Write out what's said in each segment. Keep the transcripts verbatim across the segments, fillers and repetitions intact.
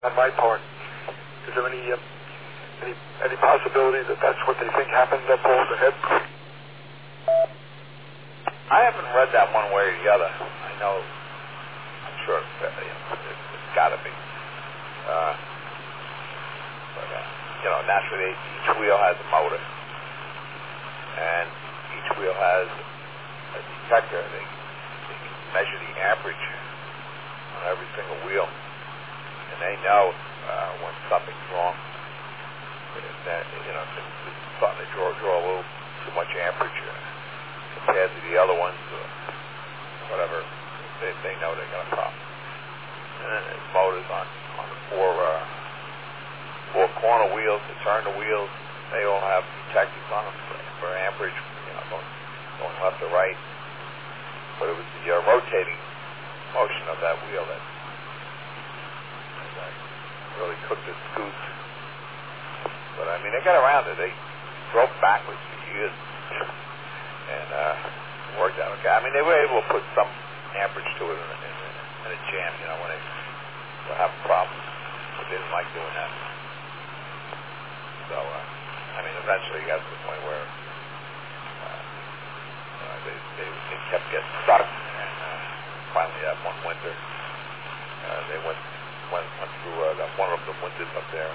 on my part. Is there any uh, any any possibility that that's what they think happened? That Paul, go ahead. I haven't read that one way or the other. I know, I'm sure it's, uh, you know, it's, it's got to be. Uh, but, uh, you know, naturally, each wheel has a motor, and each wheel has a detector. They, they can measure the amperage on every single wheel, and they know uh, when something's wrong. That, you know, if it's starting to draw, draw a little too much amperage uh, compared to the other ones, or whatever, they, they know they got a problem. And then there's motors on, on the four, uh, four corner wheels to turn the wheels. They all have detectors on them for, for amperage, you know, going, going left or right. But it was the uh, rotating motion of that wheel that, that really cooked the goose. But I mean, they got around it. They drove backwards for years and uh, worked out okay. I mean, they were able to put some amperage to it in a, in a, in a jam, you know, when they were having problems. But they didn't like doing that. So, uh, I mean, eventually it got to the point where uh, uh, they, they, they kept getting stuck. And uh, finally, that one winter, uh, they went went, went through uh, that one of the winters up there.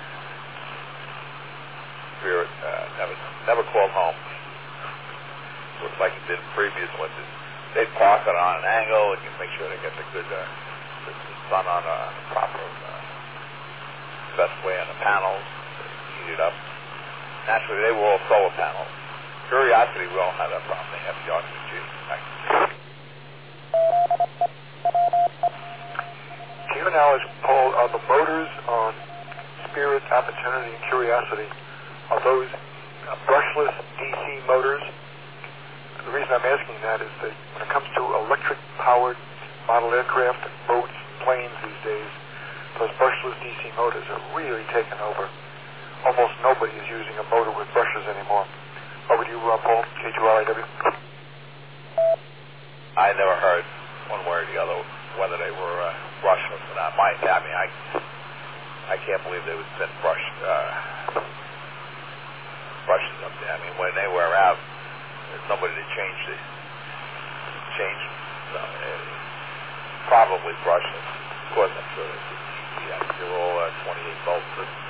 Spirit uh, never never called home. Looks like it did in previous winters. They'd park it on an angle and you make sure they get the good uh, the, the sun on a proper uh, best way on the panels. Heat it up. Naturally, they were all solar panels. Curiosity, we don't have that problem. They have the R C G. To your knowledge, Paul, are the motors on Spirit, Opportunity, and Curiosity, are those uh, brushless D C motors? The reason I'm asking that is that when it comes to electric-powered model aircraft, boats, planes these days, those brushless D C motors are really taking over. Almost nobody is using a motor with brushes anymore. Over to you, uh, Paul, K two R I W. I never heard one way or the other whether they were uh, brushless or not. My, I mean, I, I can't believe they would send brush. Uh, brushes up there. I mean, when they wear out, there's nobody to change the change. So, uh, probably brushless. Of course, I'm sure it's yeah, they're all uh, twenty-eight volt systems.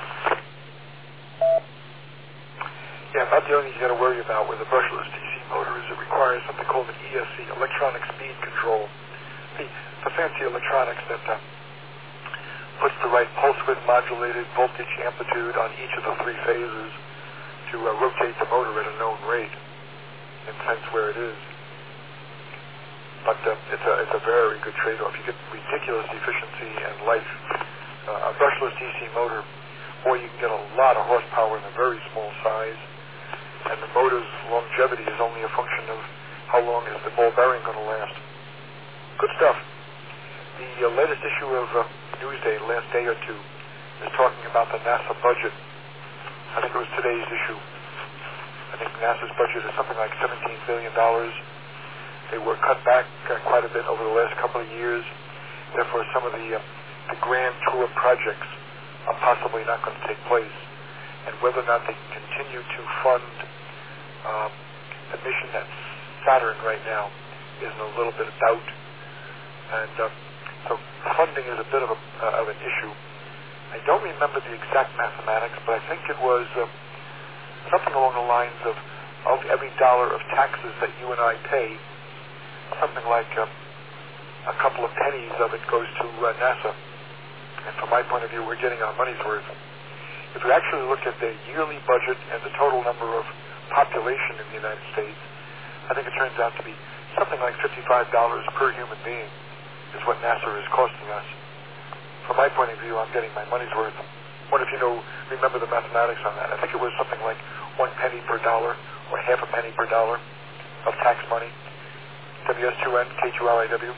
Yeah, about the only thing you got to worry about with a brushless D C motor is it requires something called an E S C, electronic speed control. The, the fancy electronics that uh, puts the right pulse width modulated voltage amplitude on each of the three phases to uh, rotate the motor at a known rate and sense where it is. But uh, it's a it's a very good trade-off. You get ridiculous efficiency and life. Uh, a brushless D C motor, or you can get a lot of horsepower in a very small size, and the motor's longevity is only a function of how long is the ball bearing going to last. Good stuff. The uh, latest issue of uh, Newsday, last day or two, is talking about the NASA budget. I think it was today's issue. I think NASA's budget is something like seventeen billion dollars. They were cut back uh, quite a bit over the last couple of years. Therefore, some of the, uh, the grand tour projects are possibly not going to take place. And whether or not they continue to fund um, the mission at Saturn right now is in a little bit of doubt. And uh, so funding is a bit of, a, uh, of an issue. I don't remember the exact mathematics, but I think it was uh, something along the lines of, of every dollar of taxes that you and I pay, something like uh, a couple of pennies of it goes to uh, NASA. And from my point of view, we're getting our money's worth. If we actually look at the yearly budget and the total number of population in the United States, I think it turns out to be something like fifty-five dollars per human being is what NASA is costing us. From my point of view, I'm getting my money's worth. What if you know, remember the mathematics on that? I think it was something like one penny per dollar or half a penny per dollar of tax money. W S two N, K two L I W.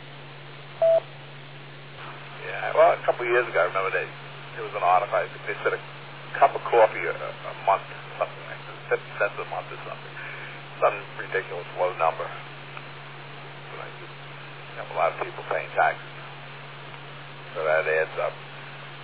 Yeah, well, a couple of years ago, I remember they, there was an article, I think they said a cup of coffee a, a month, something like that, fifty cents a month or something. Some ridiculous low number. But I just have a lot of people paying taxes. So that adds up.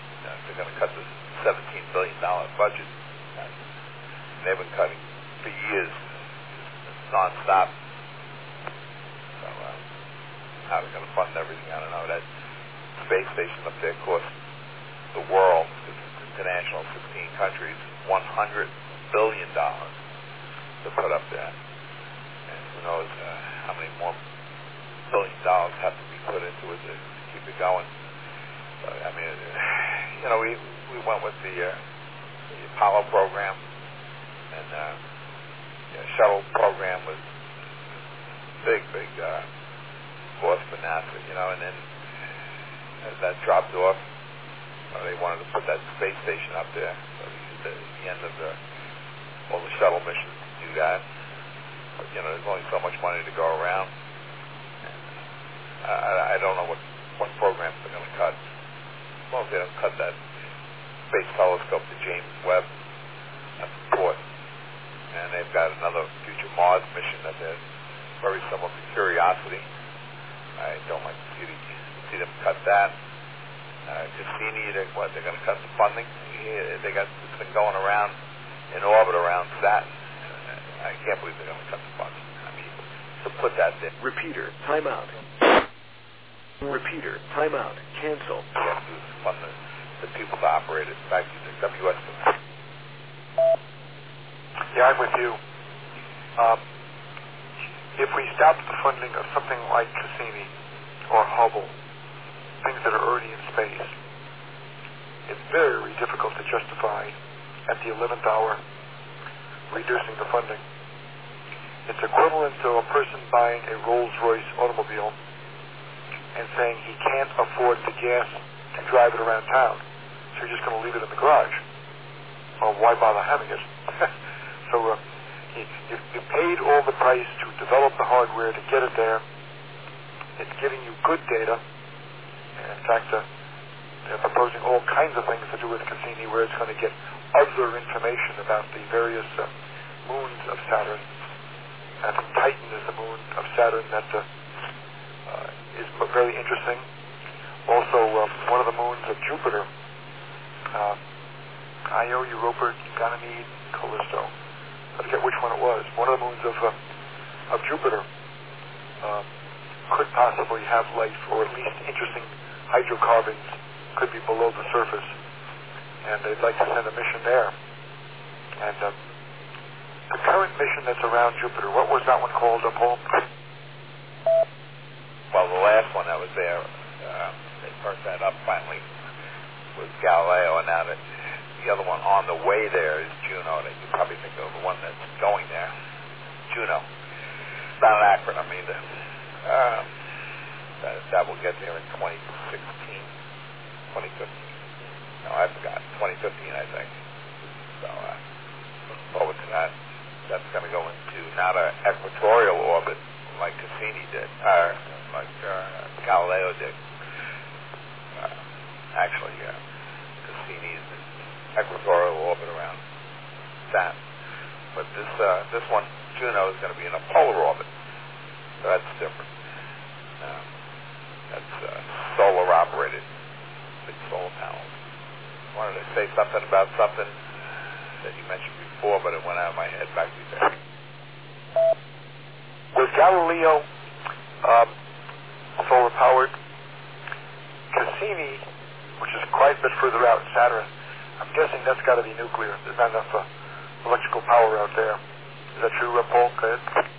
they're going to cut the seventeen billion dollars budget. And they've been cutting for years, non-stop. So uh, how they're going to fund everything, I don't know. That space station up there cost the world, because it's international, sixteen countries, one hundred billion dollars to put up there. And who knows uh, how many more billion dollars have to be put into it to, to keep it going. But, I mean, you know, we we went with the, uh, the Apollo program, and uh, the shuttle program was big, big uh, cost for NASA, you know, and then as that dropped off, you know, they wanted to put that space station up there. So they used the, the end of the, all the shuttle missions to do that. But, you know, there's only so much money to go around. And I, I don't know what, what programs they're going to cut. As long as they don't cut that space telescope to James Webb at the port. And they've got another future Mars mission that they're very similar to Curiosity. I don't like to see, the, see them cut that. Uh, Cassini, they, what, they're going to cut the funding? Yeah, they got this thing going around in orbit around Saturn. Uh, I can't believe they're going to cut the funding. I mean, to put that there. Repeater, timeout. Repeater, timeout, cancel. You have to fund the, the people to operate it. In fact, using W S. Yeah, I'm with you. Um, if we stopped the funding of something like Cassini or Hubble, things that are already in space, it's very difficult to justify at the eleventh hour reducing the funding. It's equivalent to a person buying a Rolls-Royce automobile and saying he can't afford the gas to drive it around town, so you're just going to leave it in the garage. Well, why bother having it? so uh, you, you, you paid all the price to develop the hardware to get it there. It's giving you good data. And in fact, uh, they're proposing all kinds of things to do with Cassini, where it's going to get other information about the various uh, moons of Saturn. I think Titan is the moon of Saturn that uh, uh, is very interesting. Also, uh, one of the moons of Jupiter, uh, Io, Europa, Ganymede, Callisto. I forget which one it was. One of the moons of uh, of Jupiter uh, could possibly have life, or at least interesting hydrocarbons could be below the surface. And they'd like to send a mission there. And uh, the current mission that's around Jupiter, what was that one called, uh, Paul? Well, the last one that was there, uh, they perked that up finally, was Galileo, and now that the other one on the way there is Juno. That you probably think of the one that's going there, Juno. It's not an acronym either. Uh, that, that will get there in twenty sixteen, twenty fifteen. No, I forgot. twenty fifteen, I think. So, uh, looking forward to that. That's going to go into not an equatorial orbit like Cassini did, or like uh, Galileo did. Uh, actually, uh, Cassini is in equatorial orbit around Saturn. But this uh, this one, Juno, is going to be in a polar orbit. So that's different. Um, that's uh, solar operated, big solar panels. I wanted to say something about something that you mentioned before, but it went out of my head back to you there. Was Galileo um, solar powered? Cassini, which is quite a bit further out, Saturn, I'm guessing that's got to be nuclear. There's not enough uh, electrical power out there. Is that true, uh, Paul? Go ahead.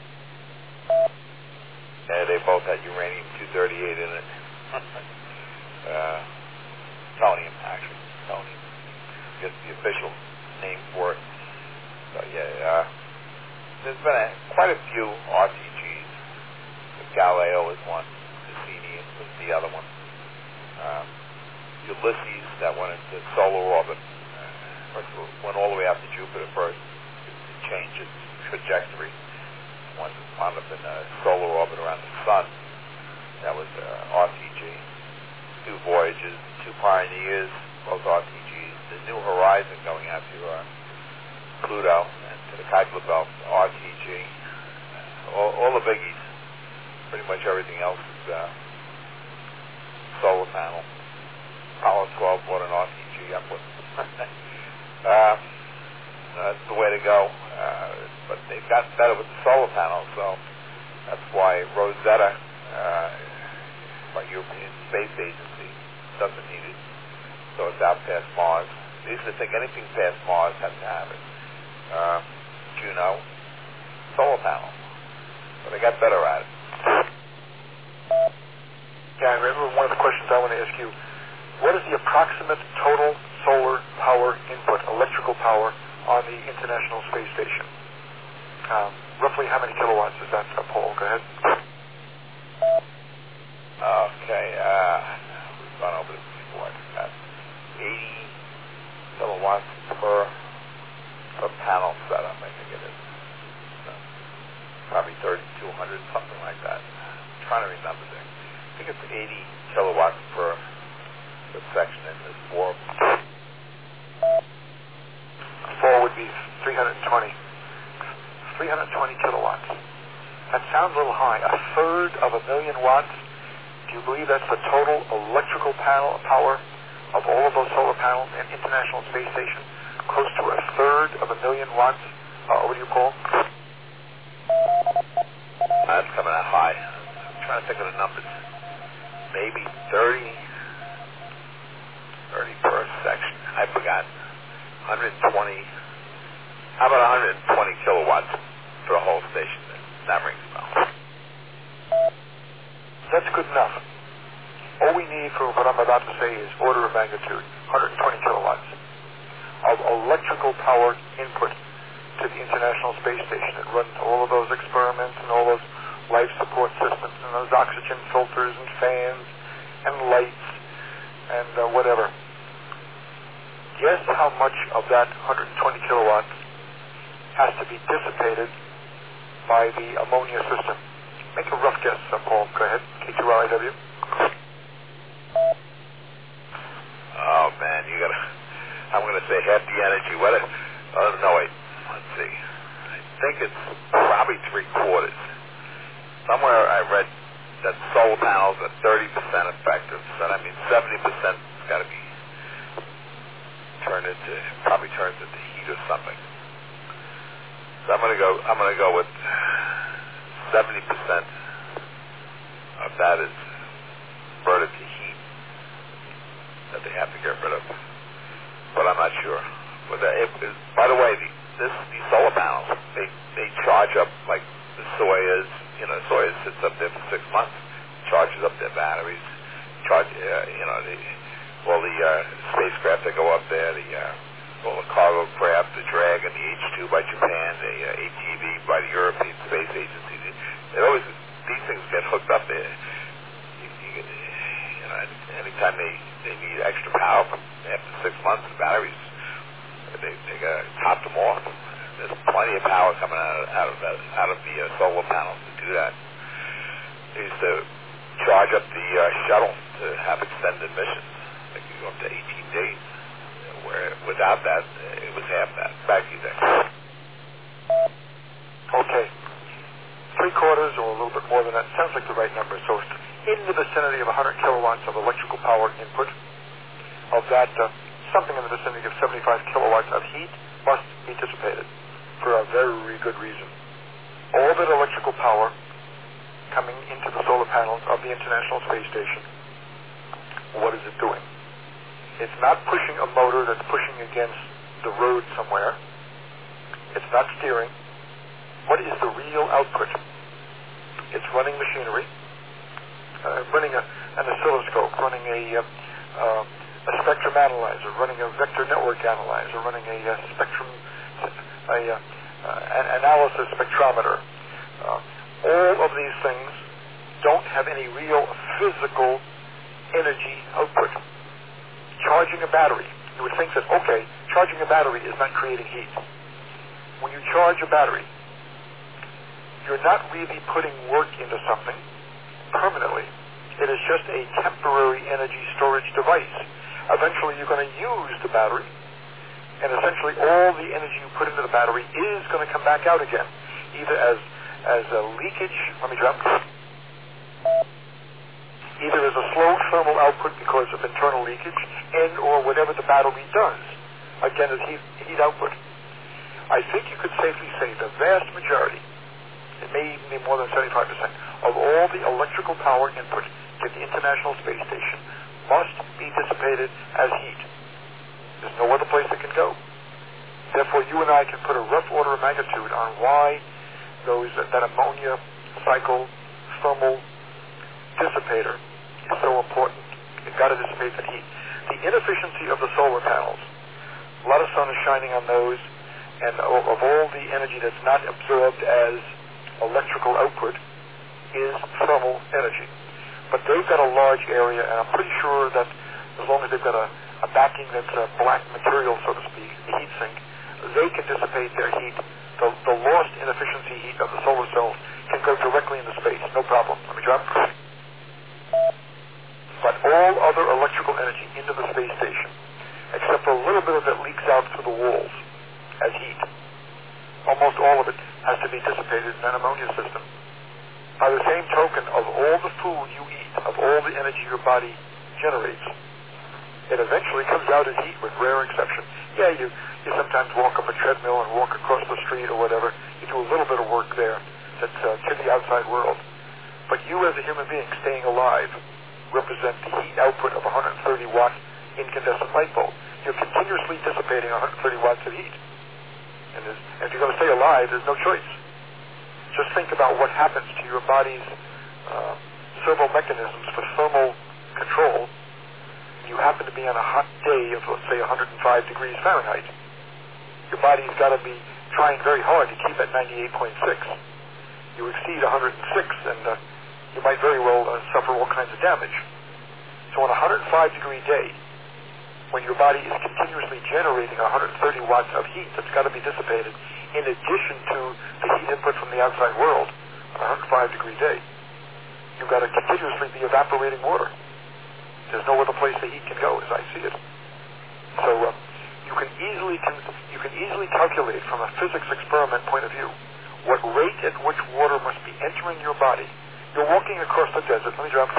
Yeah, they both had uranium two thirty-eight in it. uh, Plutonium, actually. Plutonium. Just the official name for it. So, yeah, uh, there's been a, quite a few R T Gs. Galileo is one. Cassini was the other one. Um, Ulysses, that went into solar orbit. Uh, first, went all the way out to Jupiter first. It changed its trajectory. One wound up in a solar orbit around the sun. That was uh, R T G. Two voyages, two pioneers, both R T Gs. The New Horizon going out to uh, Pluto and to the Kuiper Belt, R T G. All, all the biggies. Pretty much everything else is uh, solar panel. Apollo twelve bought an R T G. I'm Rosetta, uh, by European Space Agency, doesn't need it. So it's out past Mars. They used to think anything past Mars has to have it. Uh, Juno, solar panel. But they got better at it. Yeah, I remember one of the questions I want to ask you. What is the approximate total solar power input, electrical power, on the International Space Station? Um, roughly how many kilowatts is that, uh, Paul? Go ahead. Okay, uh, we've gone over this before. Uh, eighty kilowatts per, per panel setup, I think it is. So, probably thirty-two hundred, something like that. I'm trying to remember there. I think it's eighty kilowatts per, per section in this orb. Four would be three hundred twenty. three hundred twenty kilowatts. That sounds a little high. A third of a million watts. Do you believe that's the total electrical panel power of all of those solar panels in International Space Station? Close to a third of a million watts. Uh, what do you call? That's coming out high. I'm trying to think of the numbers. Maybe thirty, thirty per section. I forgot. one hundred twenty. How about one hundred twenty kilowatts for the whole station? That rings a bell. That's good enough. All we need for what I'm about to say is order of magnitude, one hundred twenty kilowatts of electrical power input to the International Space Station. It runs all of those experiments and all those life support systems and those oxygen filters and fans and lights and uh, whatever. Guess how much of that one hundred twenty kilowatts has to be dissipated by the ammonia system? Make a rough guess, uh, Paul. Go ahead. K two R I W. Oh, man, you gotta... I'm gonna say half the energy. What? A, oh, no, wait. Let's see. I think it's probably three quarters. Somewhere I read that solar panels are thirty percent effective. So that means seventy percent has got to be turned into, probably turns into heat or something. So I'm gonna go. I'm gonna go with seventy percent of that is converted to heat that they have to get rid of. But I'm not sure. But uh, if, if, by the way, the, this these solar panels, they they charge up like the Soyuz. You know, Soyuz sits up there for six months, charges up their batteries, charge. Uh, you know, the, all the uh, spacecraft that go up there, the uh, all the cargo craft, the Dragon, the H two by Japan, the uh, A T V by the European Space Agency. They, they always these things get hooked up there. You, you, you know, anytime they, they need extra power from after six months, the batteries they they got to top them off. There's plenty of power coming out of, out of the out of the uh, solar panels to do that. They used to charge up the uh, shuttle to have extended missions. They could go up to eighteen days. Where without that, it was half that. Back to you there. Okay. Three quarters or a little bit more than that sounds like the right number. So in the vicinity of one hundred kilowatts of electrical power input, of that, uh, something in the vicinity of seventy-five kilowatts of heat must be dissipated for a very good reason. All that electrical power coming into the solar panels of the International Space Station, what is it doing? It's not pushing a motor that's pushing against the road somewhere. It's not steering. What is the real output? It's running machinery, uh, running a, an oscilloscope, running a, uh, uh, a spectrum analyzer, running a vector network analyzer, running a uh, spectrum, a uh, uh, an analysis spectrometer. Uh, all of these things don't have any real physical energy output. Charging a battery, you would think that, okay, charging a battery is not creating heat. When you charge a battery, you're not really putting work into something permanently. It is just a temporary energy storage device. Eventually you're going to use the battery, and essentially all the energy you put into the battery is going to come back out again, either as as a leakage, let me drop, either as a slow thermal output because of internal leakage, and or whatever the battery does, again as heat, heat output. I think you could safely say the vast majority, it may even be more than seventy-five percent, of all the electrical power input to the International Space Station must be dissipated as heat. There's no other place it can go. Therefore, you and I can put a rough order of magnitude on why those that ammonia cycle thermal dissipator is so important. You've got to dissipate that heat. The inefficiency of the solar panels, a lot of sun is shining on those, and of all the energy that's not absorbed as electrical output is thermal energy. But they've got a large area, and I'm pretty sure that as long as they've got a, a backing that's a black material, so to speak, the heat sink, they can dissipate their heat. The, the lost inefficiency heat of the solar cells can go directly into space, no problem. Let me drop. But all other electrical energy into the space station, except for a little bit of it leaks out through the walls as heat. Almost all of it has to be dissipated in an ammonia system. By the same token, of all the food you eat, of all the energy your body generates, it eventually comes out as heat with rare exception. Yeah, you, you sometimes walk up a treadmill and walk across the street or whatever. You do a little bit of work there that's uh, to the outside world. But you as a human being staying alive represent the heat output of a one hundred thirty watt incandescent light bulb. You're continuously dissipating one hundred thirty watts of heat. And, and if you're going to stay alive, there's no choice. Just think about what happens to your body's uh, servo mechanisms for thermal control. You happen to be on a hot day of, let's say, one hundred five degrees Fahrenheit. Your body's got to be trying very hard to keep at ninety-eight point six. You exceed one hundred six, and uh, you might very well uh, suffer all kinds of damage. So on a one hundred five degree day, when your body is continuously generating one hundred thirty watts of heat that's got to be dissipated, in addition to the heat input from the outside world, on a one hundred five degree day, you've got to continuously be evaporating water. There's no other place the heat can go, as I see it. So uh, you can easily con- you can easily calculate from a physics experiment point of view what rate at which water must be entering your body. You're walking across the desert. Let me drop.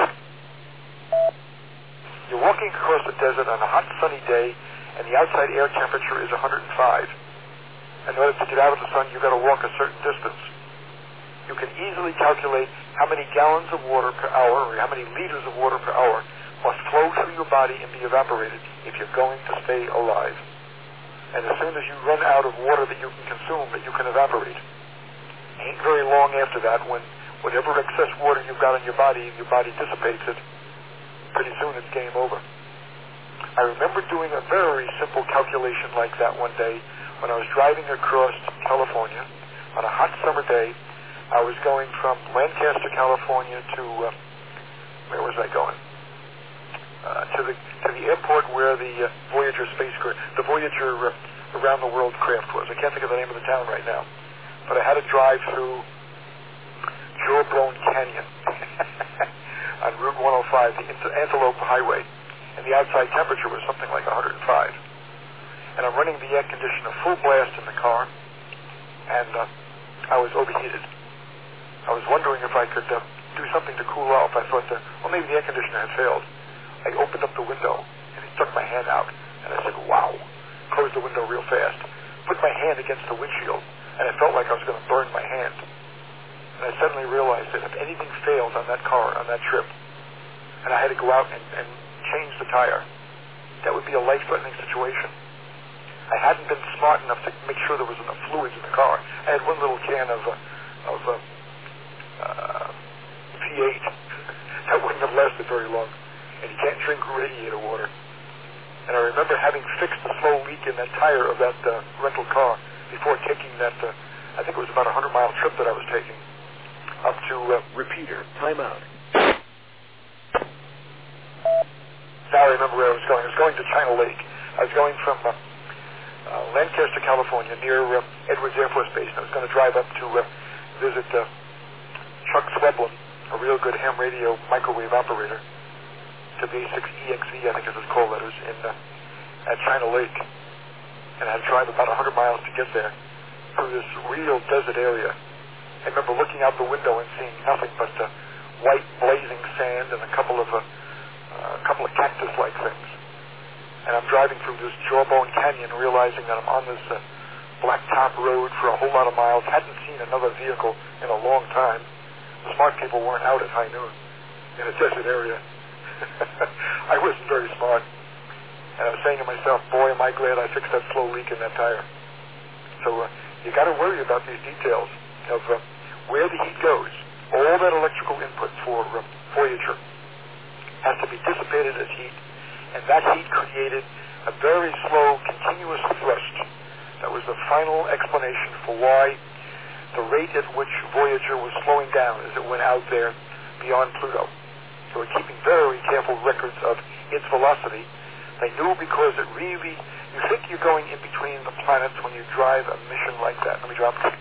You're walking across the desert on a hot, sunny day, and the outside air temperature is one hundred five. In order to get out of the sun, you've got to walk a certain distance. You can easily calculate how many gallons of water per hour, or how many liters of water per hour, must flow through your body and be evaporated if you're going to stay alive. And as soon as you run out of water that you can consume, that you can evaporate, ain't very long after that when whatever excess water you've got in your body, your body dissipates it. Pretty soon it's game over. I remember doing a very simple calculation like that one day when I was driving across California on a hot summer day. I was going from Lancaster, California to, uh, where was I going? Uh, to the to the airport where the uh, Voyager spacecraft, the Voyager uh, around the world craft was. I can't think of the name of the town right now, but I had to drive through Jawbone Canyon on Route one oh five, the Antelope Highway, and the outside temperature was something like one hundred five. And I'm running the air conditioner full blast in the car, and uh, I was overheated. I was wondering if I could uh, do something to cool off. I thought, that, well, maybe the air conditioner had failed. I opened up the window, and he stuck my hand out, and I said, wow. Closed the window real fast. Put my hand against the windshield, and it felt like I was going to burn my hand. And I suddenly realized that if anything failed on that car, on that trip, and I had to go out and, and change the tire, that would be a life-threatening situation. I hadn't been smart enough to make sure there was enough fluids in the car. I had one little can of, uh, of uh, uh, V eight. That wouldn't have lasted very long. And you can't drink radiator water. And I remember having fixed the slow leak in that tire of that uh, rental car before taking that, uh, I think it was about a hundred mile trip that I was taking up to... Uh, Repeater, time out. Now I remember where I was going. I was going to China Lake. I was going from uh, uh, Lancaster, California, near uh, Edwards Air Force Base. And I was going to drive up to uh, visit uh, Chuck Sweblin, a real good ham radio microwave operator, to B six E X V, I think is his call letters, in uh, at China Lake. And I had to drive about one hundred miles to get there through this real desert area. I remember looking out the window and seeing nothing but uh, white blazing sand and a couple of uh, uh, a couple of cactus-like things. And I'm driving through this Jawbone Canyon, realizing that I'm on this uh, blacktop road for a whole lot of miles. Hadn't seen another vehicle in a long time. The smart people weren't out at high noon in a desert area. I wasn't very smart. And I was saying to myself, boy, am I glad I fixed that slow leak in that tire. So uh, you got to worry about these details of uh, where the heat goes. All that electrical input for uh, Voyager has to be dissipated as heat, and that heat created a very slow, continuous thrust. That was the final explanation for why the rate at which Voyager was slowing down as it went out there beyond Pluto. So we're keeping very careful records of its velocity. They knew because it really, you think you're going in between the planets when you drive a mission like that. Let me drop it.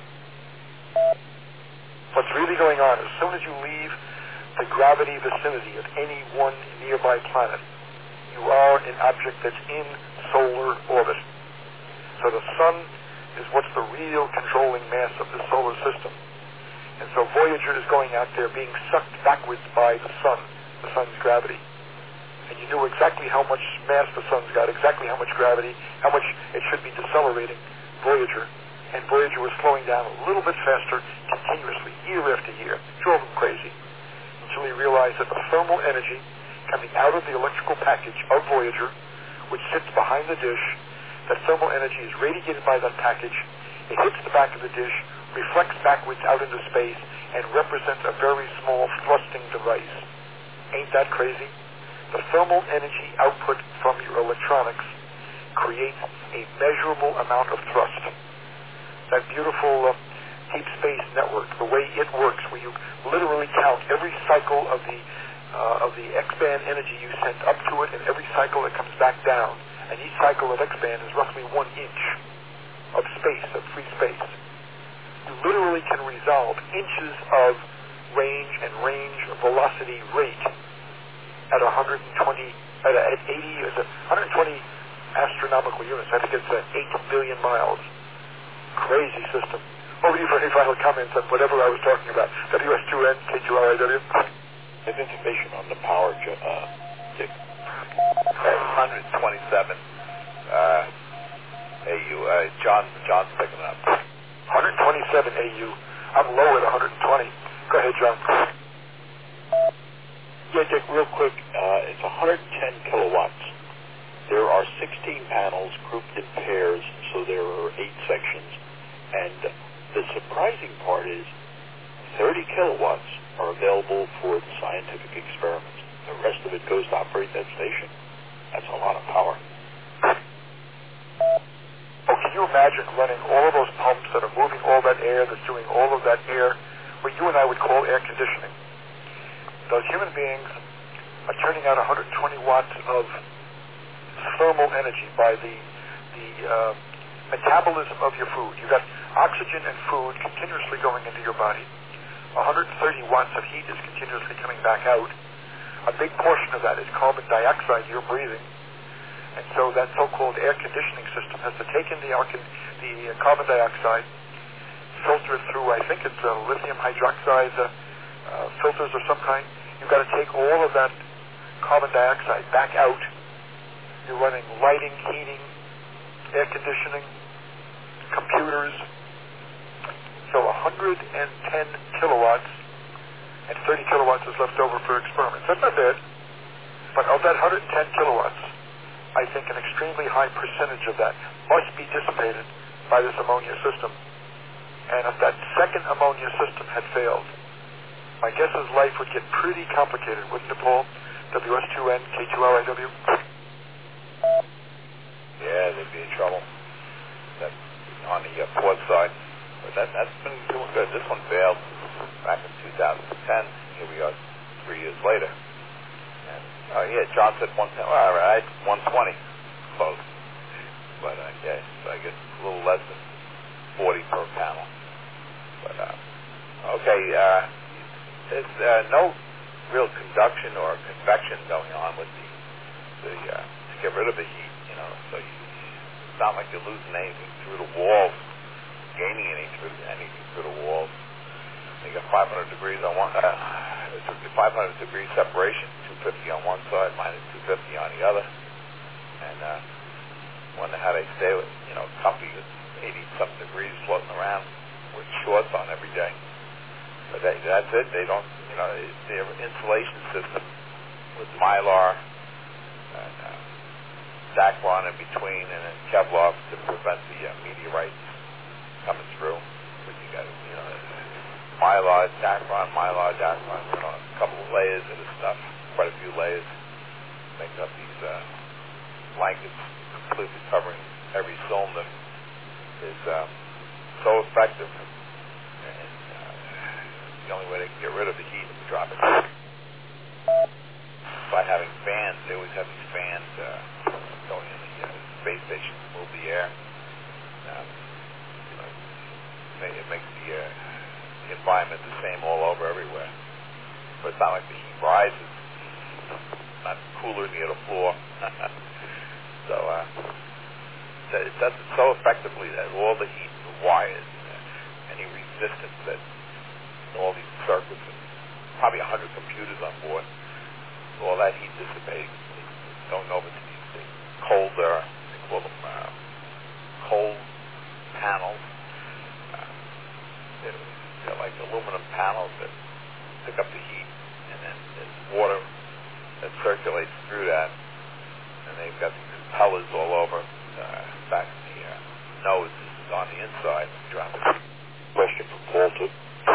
What's really going on, as soon as you leave the gravity vicinity of any one nearby planet, you are an object that's in solar orbit. So the sun is what's the real controlling mass of the solar system. And so Voyager is going out there being sucked backwards by the sun, the sun's gravity. And you knew exactly how much mass the sun's got, exactly how much gravity, how much it should be decelerating Voyager. And Voyager was slowing down a little bit faster continuously, year after year. Drove them crazy. Until he realized that the thermal energy coming out of the electrical package of Voyager, which sits behind the dish, that thermal energy is radiated by that package. It hits the back of the dish, reflects backwards out into space, and represents a very small thrusting device. Ain't that crazy? The thermal energy output from your electronics creates a measurable amount of thrust. That beautiful uh, deep space network, the way it works, where you literally count every cycle of the uh, of the X-band energy you send up to it, and every cycle that comes back down. And each cycle of X-band is roughly one inch of space, of free space. You literally can resolve inches of range and range velocity rate at one hundred twenty, at, at eighty, is it one hundred twenty astronomical units. I think it's uh, eight billion miles. Crazy system. Over to you for any final comments on whatever I was talking about. W S two N, K two R I W. Have information on the power, uh, Dick. one twenty-seven uh, A U. Uh, John, John's picking it up. one twenty-seven A U. I'm low at one twenty. Go ahead, John. Yeah, Dick, real quick. Uh, it's one hundred ten kilowatts. There are sixteen panels grouped in pairs, so there are eight sections. And the surprising part is thirty kilowatts are available for the scientific experiments. The rest of it goes to operate that station. That's a lot of power. Oh, can you imagine running all of those pumps that are moving all that air, that's doing all of that air, what you and I would call air conditioning? Those human beings are turning out one hundred twenty watts of thermal energy by the the uh, metabolism of your food. You've got oxygen and food continuously going into your body. one hundred thirty watts of heat is continuously coming back out. A big portion of that is carbon dioxide you're breathing. And so that so-called air conditioning system has to take in the, the uh, carbon dioxide, filter it through, I think it's uh, lithium hydroxide uh, uh, filters of some kind. You've got to take all of that carbon dioxide back out. You're running lighting, heating, air conditioning, computers. So one hundred ten kilowatts, and thirty kilowatts is left over for experiments. That's not bad. But of that one hundred ten kilowatts, I think an extremely high percentage of that must be dissipated by this ammonia system. And if that second ammonia system had failed, my guess is life would get pretty complicated, wouldn't it, Paul? W S two N, K two R I W. Yeah, they'd be in trouble. That's on the uh, port side. But that, that's been doing good. This one failed back in two thousand ten. Here we are three years later. And, oh, yeah, John said one ten. Well, all right, one twenty. Close. But, uh, yeah, so I guess a little less than forty per panel. But, uh, okay, uh, there's uh, no real conduction or convection going on with the, the uh, to get rid of the heat, you know. So you, it's not like you're losing anything through the walls, gaining any through, anything through the walls. You got five hundred degrees on one, uh, it's five hundred degree separation, two fifty on one side, minus two fifty on the other. And uh, wonder how they stay with, you know, comfy with eighty something degrees floating around with shorts on every day. So But they, that's it. They don't, you know, it's their insulation system with Mylar, and, uh, Dacron in between, and then Kevlar to prevent the uh, meteorites coming through. But you got, you know, Mylar, Dacron, Mylar, Dacron, you know, a couple of layers of this stuff, quite a few layers, make up these uh, blankets completely covering every cylinder. Is um, so effective, and uh, the only way they can get rid of the heat is to drop it by having fans. They always have these fans uh, going in the uh, space station to move the air. Um, you know, it makes the, uh, the environment the same all over everywhere. But it's not like the heat rises. It's not cooler near the floor. So uh, it does it so effectively that all the heat, the wires, uh, any resistance that all these circuits, and probably a hundred computers on board, all that heat dissipating, going over to these big colder, they call them uh, cold panels. Uh, they're, they're like aluminum panels that pick up the heat, and then there's water that circulates through that, and they've got these impellers all over. Uh, back in the uh, nose is on the inside. Drop it. Question from Paul, too.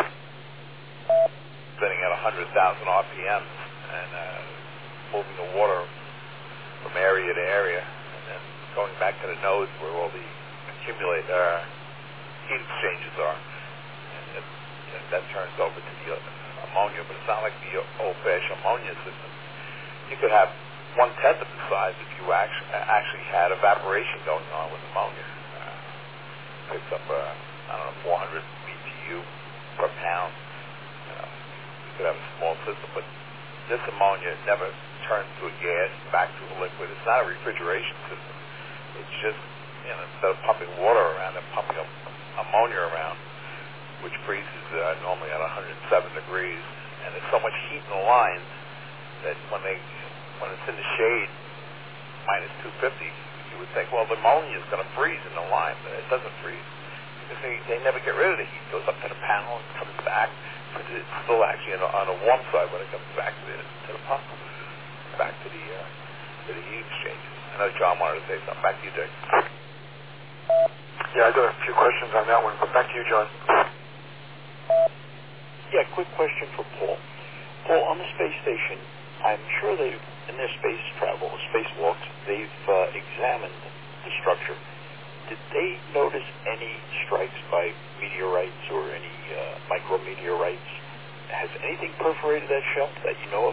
Spinning at one hundred thousand R P Ms and uh, moving the water from area to area, and then going back to the nose where all the accumulate uh, heat exchanges are. And it, it, that turns over to the uh, ammonia, but it's not like the old-fashioned ammonia system. You could have one-tenth of the size if you actually, actually had evaporation going on with ammonia. Uh, picks up, uh, I don't know, four hundred B T U per pound. Uh, you could have a small system, but this ammonia never turns to a gas, back to a liquid. It's not a refrigeration system. It's just, you know, instead of pumping water around, they're pumping ammonia around, which freezes uh, normally at one hundred seven degrees. And there's so much heat in the lines that when they when it's in the shade, minus two fifty, you would think, well, the ammonia is going to freeze in the line, but it doesn't freeze. Because they, they never get rid of the heat. It goes up to the panel and comes back, but it's still actually on, on a warm side when it comes back to the, to the pump, back to the, uh, to the heat exchanges. I know John wanted to say something. Back to you, Dick. Yeah, I got a few questions on that one, but back to you, John. Yeah, quick question for Paul. Paul, on the space station, I'm sure they, in their space travel, spacewalks, they've uh, examined the structure. Did they notice any strikes by meteorites or any uh, micrometeorites? Has anything perforated that shelf that you know of?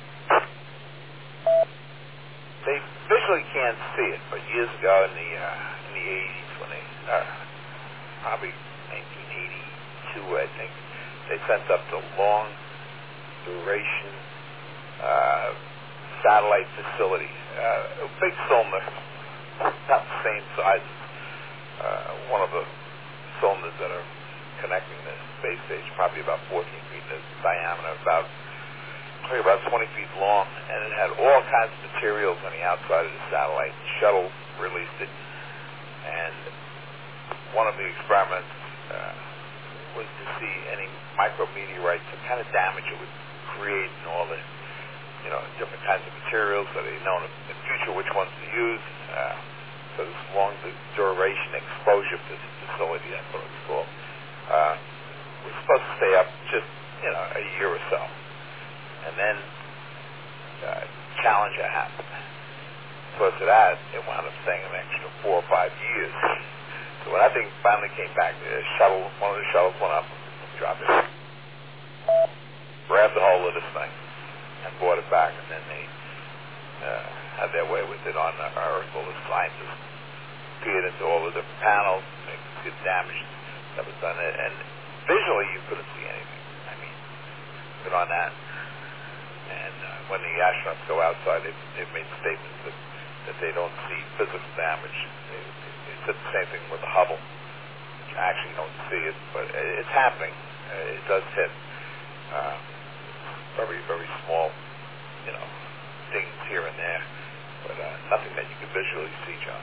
They visually can't see it, but years ago in the uh, in the eighties, when they uh, probably nineteen eighty-two, I think, they sent up the long duration uh, satellite facility, uh, a big cylinder, about the same size as uh, one of the cylinders that are connecting the space station, probably about fourteen feet in diameter, about probably about twenty feet long, and it had all kinds of materials on the outside of the satellite. The shuttle released it, and one of the experiments uh, was to see any micrometeorites, the kind of damage it would create and all the, you know, different kinds of materials, so they know in the future which ones to use. Uh, so this long duration exposure facility, that's what it's called. Uh, we're supposed to stay up just, you know, a year or so. And then uh, Challenger happened. Because of that, it wound up staying an extra four or five years. So when that thing finally came back, the shuttle, one of the shuttles went up, dropped it, grabbed the whole of this thing, and brought it back, and then they uh, had their way with it on the Earth. All the scientists peered into all the different panels, they could see the damage that was done. And visually, you couldn't see anything. I mean, put on that. And uh, when the astronauts go outside, they've, they've made statements that, that they don't see physical damage. They, they said the same thing with the Hubble. You actually don't see it, but it's happening. Uh, it does hit. Uh, very, very small, you know, things here and there, but uh, nothing that you can visually see, John.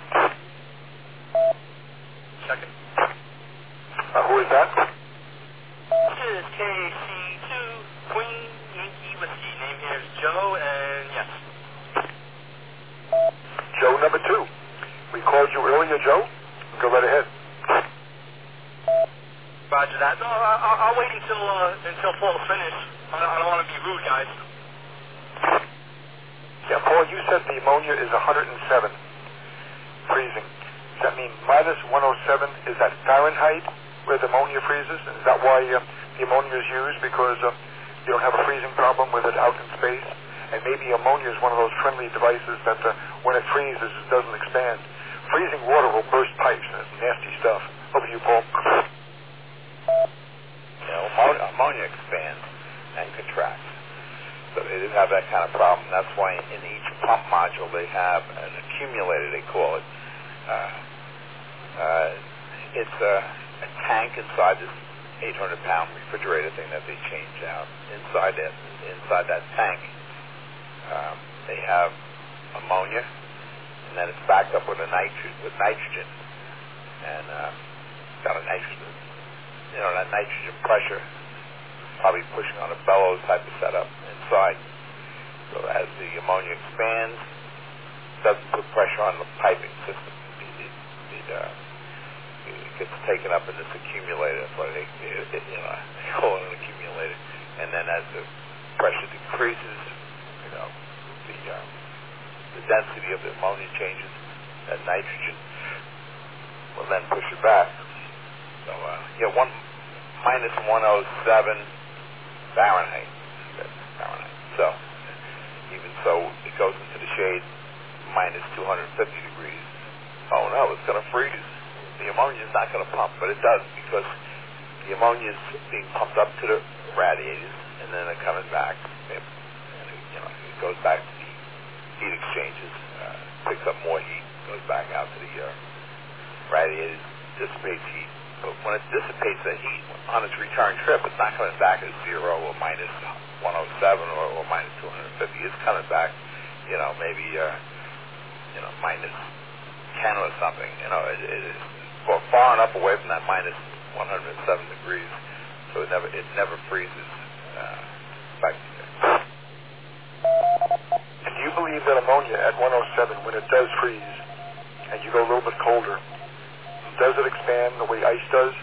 Second. Uh, who is that? This is K C called you earlier, Joe. Go right ahead. Roger that. No, I, I'll, I'll wait until uh, until Paul's finished. I don't, I don't want to be rude, guys. Yeah, Paul, you said the ammonia is one hundred seven freezing. Does that mean minus one oh seven? Is that Fahrenheit where the ammonia freezes? And is that why uh, the ammonia is used? Because uh, you don't have a freezing problem with it out in space? And maybe ammonia is one of those friendly devices that uh, when it freezes, it doesn't expand. Freezing water will burst pipes, and it's nasty stuff. Over to you, Paul. You know, ammonia, ammonia expands and contracts. So they didn't have that kind of problem. That's why in each pump module they have an accumulator, they call it. Uh, uh, it's a, a tank inside this eight hundred pound refrigerator thing that they change out. Inside that, inside that tank, um, they have ammonia, and then it's backed up with a nitri- with nitrogen, and uh, got a nitrogen, you know, that nitrogen pressure, probably pushing on a bellows type of setup inside. So as the ammonia expands, it doesn't put pressure on the piping system. It, it, it, uh, it gets taken up in this accumulator. That's why they, it, it, you know, they call it an accumulator. And then as the pressure decreases, you know, the uh, the density of the ammonia changes, and nitrogen will then push it back. So, uh, yeah, one minus one oh seven Fahrenheit. Fahrenheit. So, even so, it goes into the shade minus two hundred fifty degrees. Oh no, it's going to freeze. The ammonia is not going to pump, but it does because the ammonia is being pumped up to the radiators, and then it comes back. And it, you know, it goes back to the heat exchanges, uh, picks up more heat, goes back out to the uh, radiators, dissipates heat. But when it dissipates the heat on its return trip, it's not coming back at zero or minus one oh seven or, or minus two hundred fifty. It's coming back, you know, maybe uh, you know minus ten or something. You know, it, it is far enough away from that minus one hundred seven degrees, so it never it never freezes uh, back there. And do you believe that ammonia at one oh seven, when it does freeze, and you go a little bit colder, does it expand the way ice does?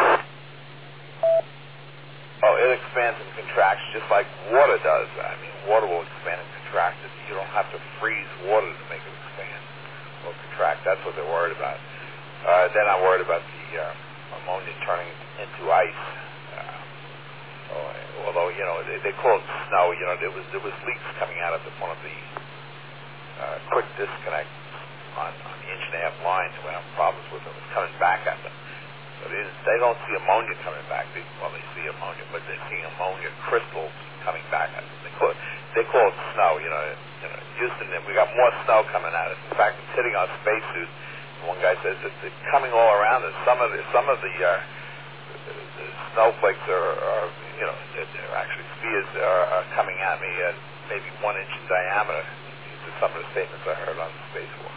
Oh, it expands and contracts just like water does. I mean, water will expand and contract. You don't have to freeze water to make it expand or contract. That's what they're worried about. Uh, they're not worried about the uh, ammonia turning into ice. Uh, or, although, you know, they, they call it snow. You know, there was there was leaks coming out of the, one of the uh, quick disconnect on, on the inch and a half lines. We're having problems with them. It's coming back at them. So they, they don't see ammonia coming back. They, well, they see ammonia, but they're seeing ammonia crystals coming back at them. They call it, they call it snow. You know, you know, Houston, we got more snow coming at us. In fact, it's hitting our spacesuits. One guy says it's, it's coming all around us. Some of the some of the, uh, the, the snowflakes are, are, you know, they're, they're actually spears are, are coming at me at maybe one inch in diameter. These are some of the statements I heard on the spacewalk.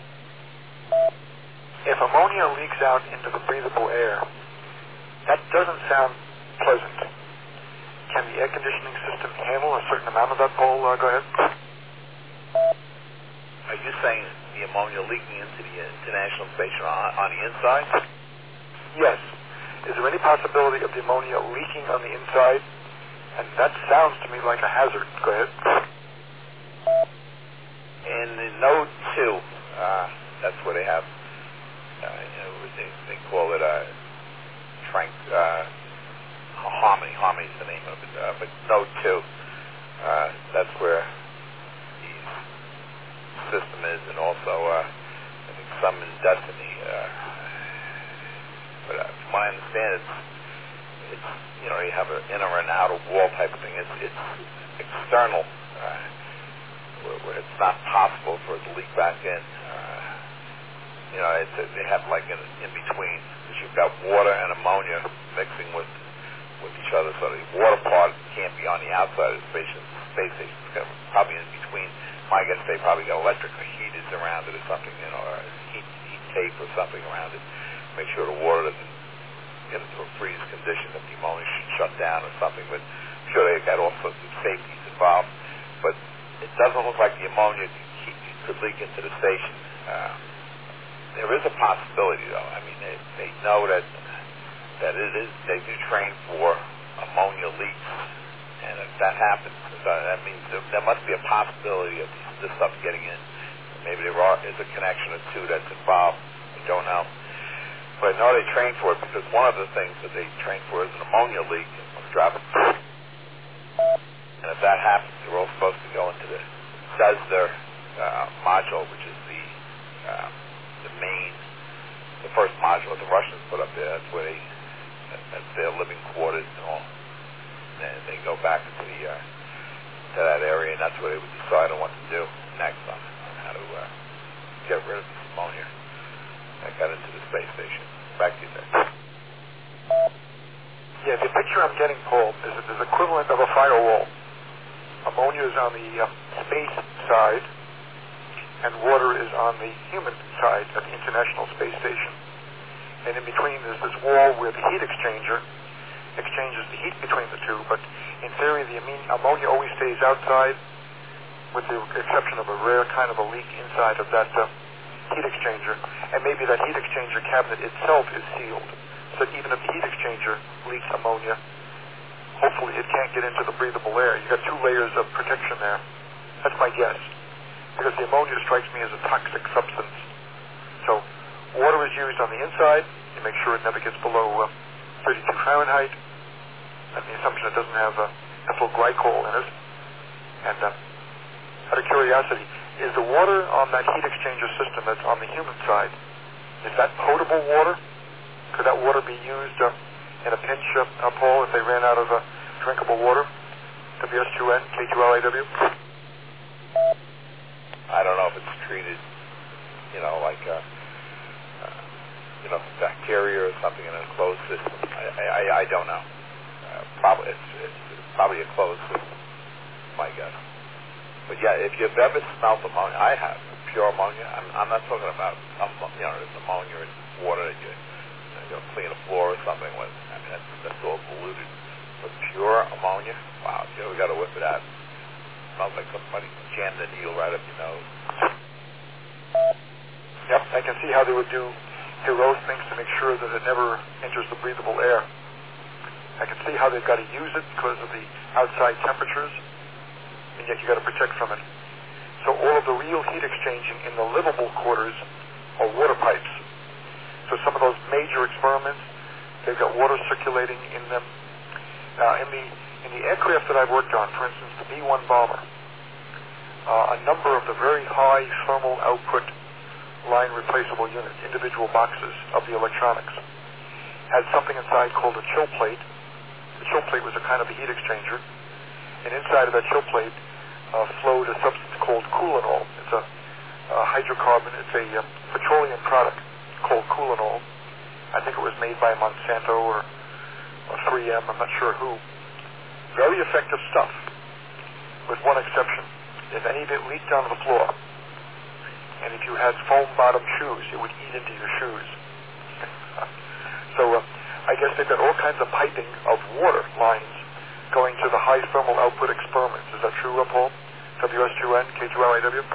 If ammonia leaks out into the breathable air, that doesn't sound pleasant. Can the air conditioning system handle a certain amount of that, Paul? Uh, go ahead. Are you saying the ammonia leaking into the International Station on, on the inside? Yes. Is there any possibility of the ammonia leaking on the inside? And that sounds to me like a hazard. Go ahead. In the Node two, uh, that's where they have, uh, you know, they, they call it a trank, uh, Harmony. Harmony is the name of it. Uh, but Node two, uh, that's where system is, and also uh, I think some in Destiny. Uh, but uh, from what I understand, it's it's you know you have an inner and outer wall type of thing. It's it's external, uh, where, where it's not possible for it to leak back in. Uh, you know, it's a, they have like an in between, because you've got water and ammonia mixing with with each other. So the water part can't be on the outside of the space space station. It's got probably in between. I guess they probably got electrical heaters around it or something, you know, or heat, heat tape or something around it. Make sure the water doesn't get into a freeze condition that the ammonia should shut down or something. But I'm sure they've got all sorts of safeties involved. But it doesn't look like the ammonia could leak into the station. Uh, there is a possibility, though. I mean, they, they know that that it is. They do train for ammonia leaks, and if that happens, that means there, there must be a possibility of this stuff getting in. Maybe there are, is a connection or two that's involved. I don't know. But I know they train for it because one of the things that they train for is an ammonia leak. Drop it. And if that happens, they're all supposed to go into the D U S their uh, module, which is the uh, the main, the first module the Russians put up there. That's where they, that's their living quarters and all. And they go back into the uh, to that area, and that's where they would decide on what to do next on, on how to uh, get rid of this ammonia that got into the space station. Back to you there. Yeah, the picture I'm getting, Paul, is, is equivalent of a firewall. Ammonia is on the uh, space side, and water is on the human side at the International Space Station. And in between there's this wall where the heat exchanger exchanges the heat between the two, but in theory the ammonia always stays outside, with the exception of a rare kind of a leak inside of that uh, heat exchanger. And maybe that heat exchanger cabinet itself is sealed, so that even if the heat exchanger leaks ammonia, hopefully it can't get into the breathable air. You've got two layers of protection there. That's my guess. Because the ammonia strikes me as a toxic substance. So water is used on the inside. You make sure it never gets below uh, thirty-two Fahrenheit. And the assumption it doesn't have uh, ethyl glycol in it. And uh, out of curiosity, is the water on that heat exchanger system that's on the human side, is that potable water? Could that water be used uh, in a pinch, uh, uh, Paul, if they ran out of uh, drinkable water? W S two N, K two L I W? I don't know if it's treated, you know, like, uh, uh, you know, bacteria or something in a closed system. I, I, I don't know. Uh, probably it's, it's probably a closed system, my guess. But yeah, if you've ever smelled ammonia, I have pure ammonia. I'm, I'm not talking about, um, you know, there's ammonia in water that you. You know, clean a floor or something with. I mean, that's, that's all polluted. But pure ammonia, wow, you know, we got to whip it out. It smells like somebody jammed a needle right up your nose. Yep, I can see how they would do heroic things to make sure that it never enters the breathable air. I can see how they've got to use it because of the outside temperatures, and yet you got to protect from it. So all of the real heat exchanging in the livable quarters are water pipes. So some of those major experiments, they've got water circulating in them. Uh, in the in the aircraft that I've worked on, for instance, the B one bomber, uh, a number of the very high thermal output line replaceable units, individual boxes of the electronics, had something inside called a chill plate. The chill plate was a kind of a heat exchanger, and inside of that chill plate uh, flowed a substance called coulanol. It's a, a hydrocarbon. It's a uh, petroleum product called coulanol. I think it was made by Monsanto or, or three M, I'm not sure who. Very effective stuff, with one exception. If any of it leaked onto the floor, and if you had foam-bottom shoes, it would eat into your shoes. So uh, I guess they've got all kinds of piping of water lines going to the high thermal output experiments. Is that true, Paul? W S two N, K two L I W?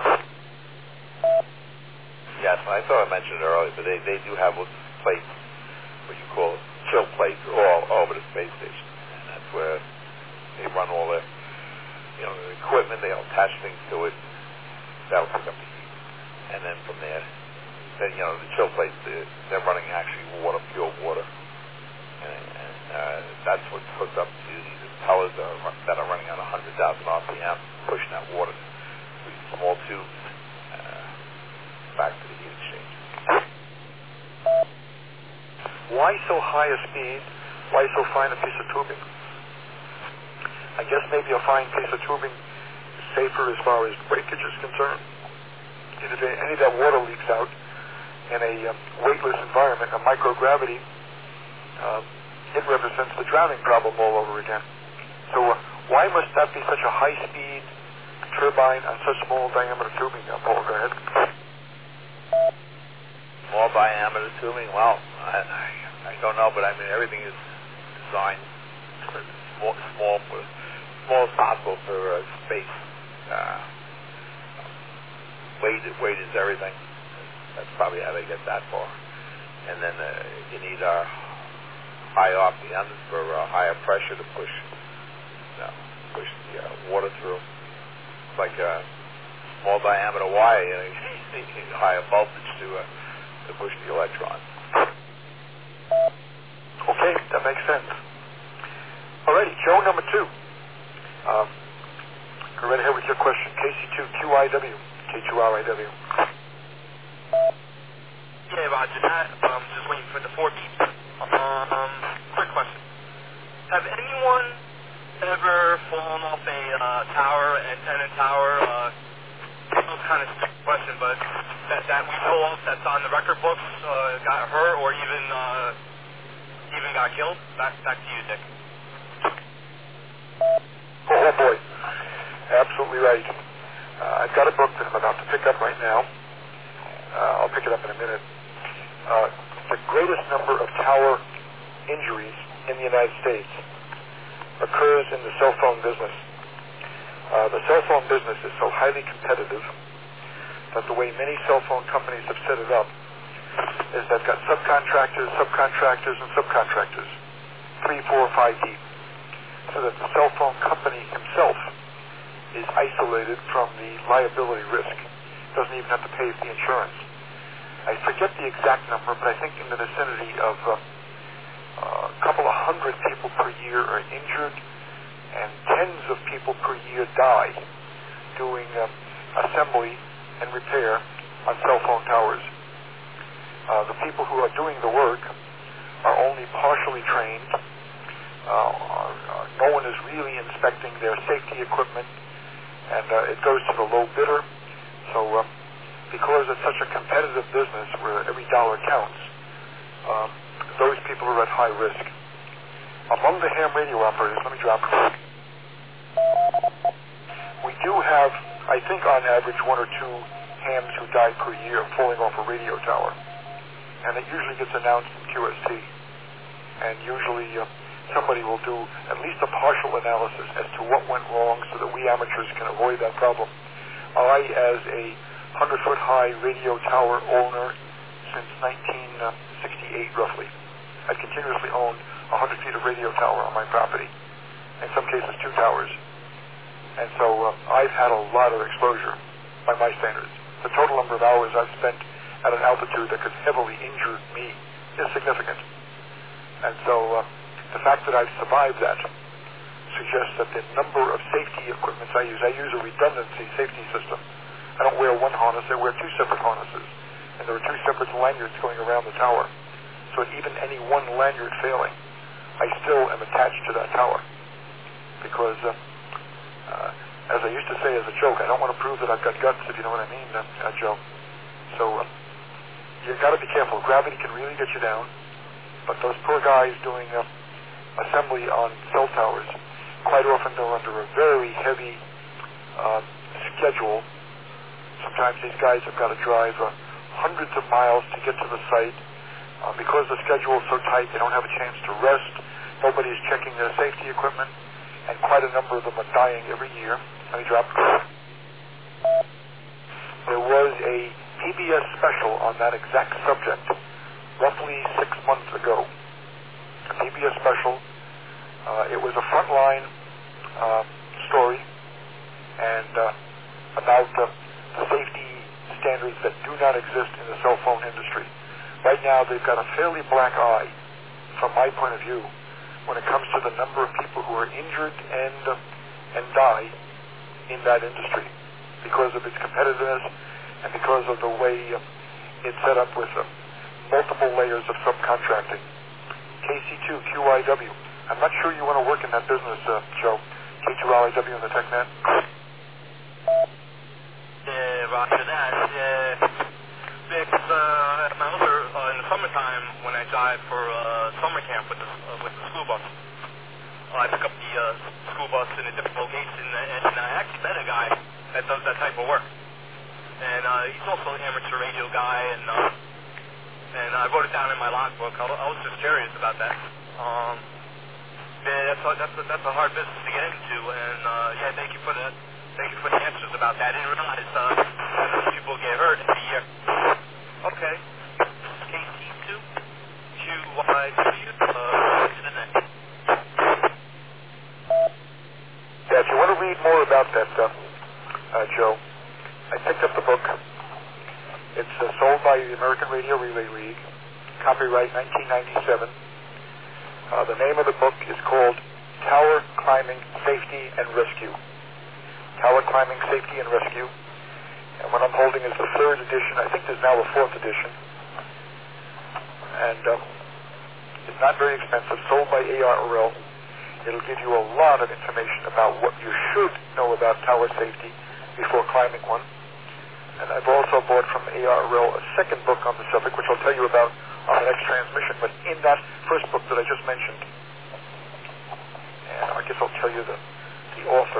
Yes, and I thought I mentioned it earlier, but they, they do have plates, what you call chill plates, all over the space station. And that's where they run all their, you know, their equipment, they'll attach things to it, that'll pick up the heat. And then from there, then, you know, the chill plates, they're, they're running actually water, pure water. And, and uh, that's what's hooked up to these impellers that are, run, that are running on one hundred thousand R P M, pushing that water through these small tubes. Back to the heat exchange. Why so high a speed? Why so fine a piece of tubing? I guess maybe a fine piece of tubing is safer as far as breakage is concerned. And if any of that water leaks out in a um, weightless environment, a microgravity, um, it represents the drowning problem all over again. So uh, why must that be such a high-speed turbine on such small diameter tubing? Now, Paul, go ahead. Small diameter tubing, well, I, I, I don't know, but I mean, everything is designed for small, small, for, small as possible for uh, space. Uh, weight, weight is everything. That's probably how they get that far. And then uh, you need uh, high R P Ms for uh, higher pressure to push, you know, push the uh, water through. It's like a small diameter wire, you know, you need higher voltage to uh, to push the electron. Okay, that makes sense. Alrighty, Joe, number two. Um, go right ahead with your question. K C two Q I W, K two R I W. Yeah, Roger that. Um, just waiting for the four beeps. Um, quick question. Have anyone ever fallen off a uh, tower, antenna tower? Uh, it's kind of a stupid question, but that, that we know of that's on the record books uh, got hurt or even uh, even got killed? Back, back to you, Dick. Oh, oh boy. Absolutely right. Uh, I've got a book that I'm about to pick up right now. Uh, I'll pick it up in a minute. Uh, the greatest number of tower injuries in the United States occurs in the cell phone business. Uh, the cell phone business is so highly competitive that the way many cell phone companies have set it up is they've got subcontractors, subcontractors, and subcontractors, three, four, five deep, so that the cell phone company himself is isolated from the liability risk. Doesn't even have to pay the insurance. I forget the exact number, but I think in the vicinity of uh, uh, a couple of hundred people per year are injured, and tens of people per year die doing uh, assembly and repair on cell phone towers. Uh, the people who are doing the work are only partially trained. Uh, uh, no one is really inspecting their safety equipment, and uh, it goes to the low bidder. So uh, because it's such a competitive business where every dollar counts, um, those people are at high risk. Among the ham radio operators, let me drop it. We do have, I think on average, one or two hams who die per year falling off a radio tower. And it usually gets announced in Q S T. And usually uh, somebody will do at least a partial analysis as to what went wrong so that we amateurs can avoid that problem. I, as a hundred-foot high radio tower owner since nineteen sixty-eight, roughly, I've continuously owned one hundred feet of radio tower on my property, in some cases two towers. And so uh, I've had a lot of exposure by my standards. The total number of hours I've spent at an altitude that could heavily injure me is significant. And so uh, the fact that I've survived that suggests that the number of safety equipments I use, I use a redundancy safety system. I don't wear one harness, I wear two separate harnesses. And there are two separate lanyards going around the tower. So even any one lanyard failing, I still am attached to that tower. Because, uh, uh, as I used to say as a joke, I don't want to prove that I've got guts, if you know what I mean, uh, uh, Joe. So uh, you've got to be careful. Gravity can really get you down. But those poor guys doing uh, assembly on cell towers, quite often they're under a very heavy uh, schedule. Sometimes these guys have got to drive uh, hundreds of miles to get to the site. Uh, because the schedule is so tight, they don't have a chance to rest. Nobody is checking their safety equipment, and quite a number of them are dying every year. Let me drop. There was a P B S special on that exact subject roughly six months ago. A P B S special. Uh, it was a frontline uh, story, and uh, about uh, the safety standards that do not exist in the cell phone industry. Right now, they've got a fairly black eye, from my point of view, when it comes to the number of people who are injured and uh, and die in that industry because of its competitiveness and because of the way uh, it's set up with uh, multiple layers of subcontracting. K C two Q I W. I'm not sure you want to work in that business, uh, Joe. K two R I W in the TechNet. Yeah, roger that. Yeah. Because uh, my mother, uh, in the summertime, when I drive for uh, summer camp with the, uh, with the school bus, uh, I pick up the uh, school bus in a different location, and, and I actually met a guy that does that type of work. And uh, he's also an amateur radio guy, and uh, and I wrote it down in my logbook. I, I was just curious about that. Um, yeah, that's a, that's a, that's a hard business to get into, and uh, yeah, thank you for the thank you for the answers about that. I didn't realize uh, that people get hurt every year. Okay. K T two Q Y W, uh, to the next. Yeah, if you want to read more about that, uh, uh, Joe, I picked up the book. It's uh, sold by the American Radio Relay League, copyright nineteen ninety-seven. Uh, the name of the book is called Tower Climbing Safety and Rescue. Tower Climbing Safety and Rescue. And what I'm holding is the third edition. I think there's now a fourth edition. And um, it's not very expensive, sold by A R L. It'll give you a lot of information about what you should know about tower safety before climbing one. And I've also bought from A R L a second book on the subject, which I'll tell you about on the next transmission. But in that first book that I just mentioned, and I guess I'll tell you the, the author.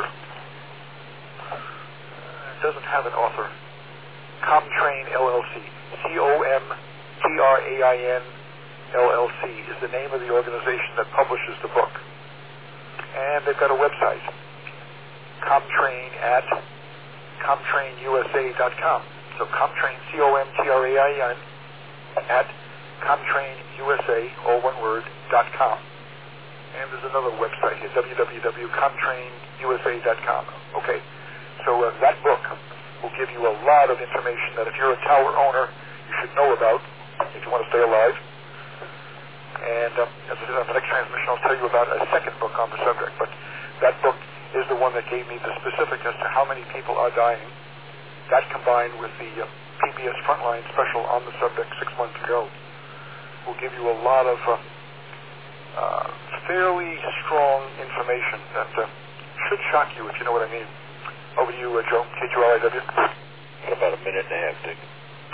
It doesn't have an author. Comtrain L L C. C O M T R A I N L L C is the name of the organization that publishes the book. And they've got a website, Comtrain at Comtrain U S A dot com. So Comtrain, C O M T R A I N, at Comtrain U S A, all one word, dot com. And there's another website here, w w w dot comtrain U S A dot com. Okay, so uh, that book will give you a lot of information that if you're a tower owner, you should know about if you want to stay alive. And um, as I said, on the next transmission, I'll tell you about a second book on the subject. But that book is the one that gave me the specific as to how many people are dying. That combined with the uh, P B S Frontline special on the subject six months ago will give you a lot of uh, uh, fairly strong information that uh, should shock you, if you know what I mean. Over to you, uh, Joe, K Q L I W. In about a minute and a half, Dick.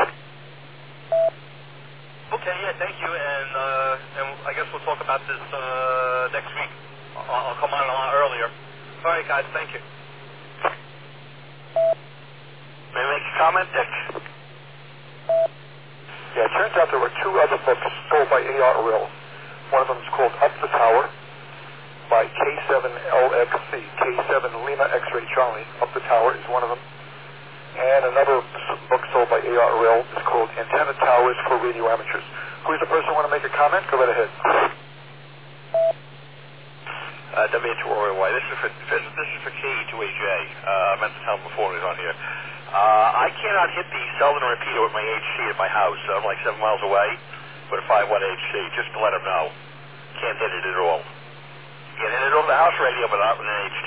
Okay, yeah, thank you, and uh, and I guess we'll talk about this uh, next week. I'll, I'll come on a lot earlier. All right, guys, thank you. May I make a comment, Dick? Yeah, it turns out there were two other books sold by A R L. One of them is called Up the Tower by K seven L X C. K seven Lima X-Ray Charlie. Up the Tower is one of them. And another book sold by A R L is called Antenna Towers for Radio Amateurs. Who's the person who want to make a comment? Go right ahead. Uh, W H O R Y. This is for this, this is for K E two A J. Uh, I meant to tell him before he was on here. Uh, I cannot hit the Selden repeater with my H C at my house. I'm like seven miles away with a five one H C. Just to let him know, can't hit it at all. Can hit it over the house radio, but not with an H T.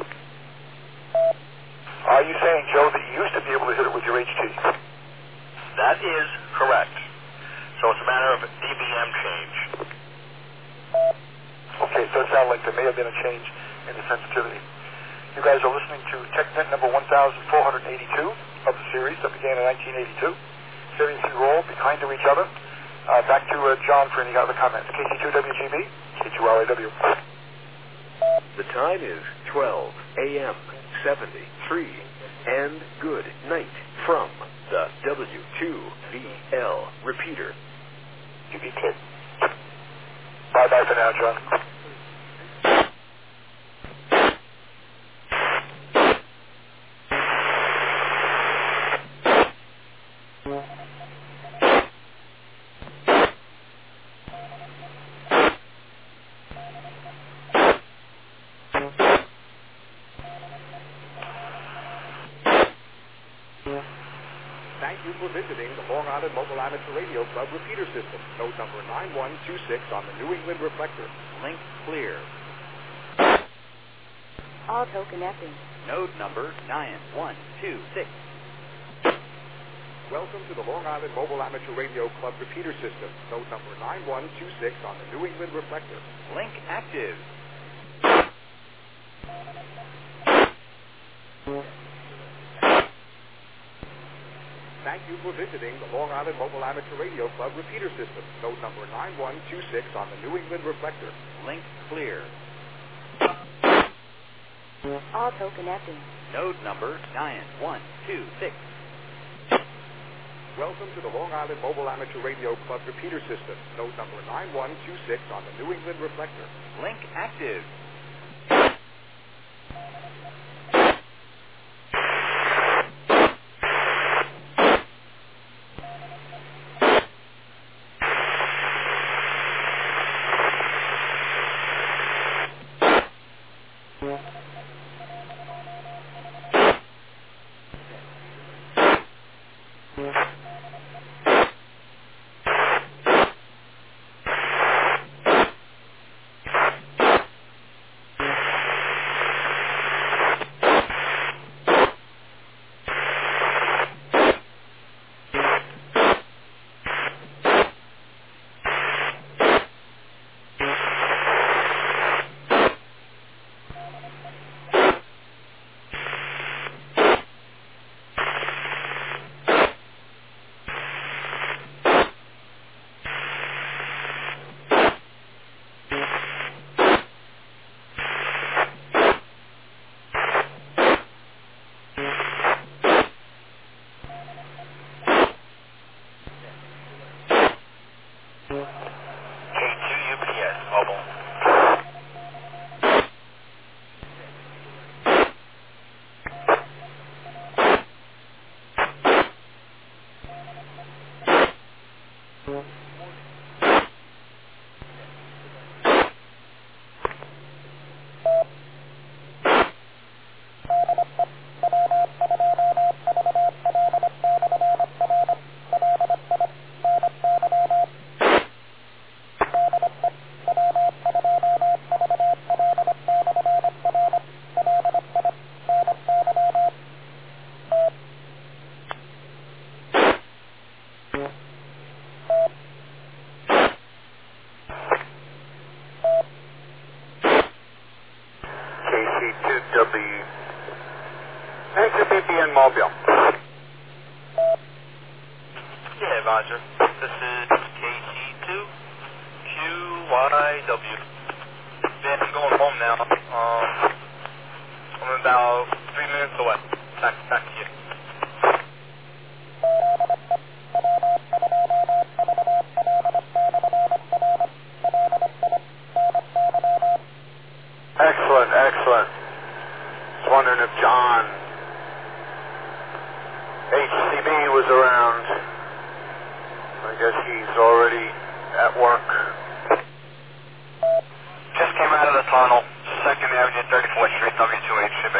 Are you saying, Joe, that you used to be able to hit it with your H T? That is correct. So it's a matter of D B M change. Okay, so it sounds like there may have been a change in the sensitivity. You guys are listening to TechNet number one thousand four hundred eighty-two of the series that began in nineteen eighty-two. Series two roll behind to each other. Uh, back to uh, John for any other comments. K T two W G B, K two R I W. The time is twelve A M seventy-three, and good night from the W two B L repeater. You be clear. Bye-bye for now, John. Thank you for visiting the Long Island Mobile Amateur Radio Club repeater system. Node number nine one two six on the New England reflector. Link clear. Auto connecting. Node number nine one two six. Welcome to the Long Island Mobile Amateur Radio Club repeater system. Node number nine one two six on the New England reflector. Link active. Thank you for visiting the Long Island Mobile Amateur Radio Club repeater system. Node number nine one two six on the New England reflector. Link clear. Auto connecting. Node number nine one two six. Welcome to the Long Island Mobile Amateur Radio Club repeater system. Node number nine one two six on the New England reflector. Link active. Mobile. Yeah, Roger. This is K C two Q Y W. Man, I'm going home now. Um, I'm about three minutes away. Back, back to you. Excellent, excellent. I was wondering if John H C B was around. I guess he's already at work. Just came out of the tunnel, second Avenue, thirty-fourth Street, W two H C B.